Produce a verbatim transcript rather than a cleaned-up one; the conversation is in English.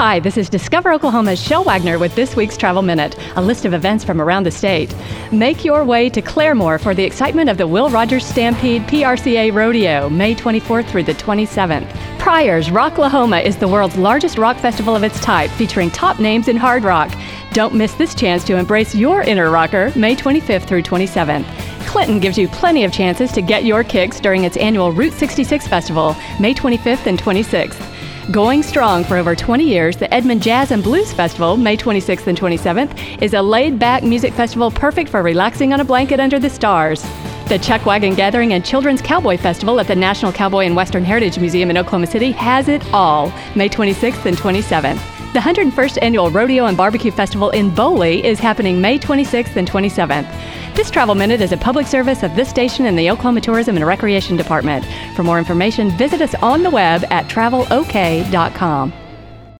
Hi, this is Discover Oklahoma's Shel Wagner with this week's Travel Minute, a list of events from around the state. Make your way to Claremore for the excitement of the Will Rogers Stampede P R C A Rodeo, May twenty-fourth through the twenty-seventh. Pryor's Rocklahoma is the world's largest rock festival of its type, featuring top names in hard rock. Don't miss this chance to embrace your inner rocker, May twenty-fifth through twenty-seventh. Clinton gives you plenty of chances to get your kicks during its annual Route sixty-six Festival, May twenty-fifth and twenty-sixth. Going strong for over twenty years, the Edmond Jazz and Blues Festival, May twenty-sixth and twenty-seventh, is a laid-back music festival perfect for relaxing on a blanket under the stars. The Chuck Wagon Gathering and Children's Cowboy Festival at the National Cowboy and Western Heritage Museum in Oklahoma City has it all, May twenty-sixth and twenty-seventh. The one hundred first Annual Rodeo and Barbecue Festival in Boley is happening May twenty-sixth and twenty-seventh. This Travel Minute is a public service of this station and the Oklahoma Tourism and Recreation Department. For more information, visit us on the web at travel o k dot com.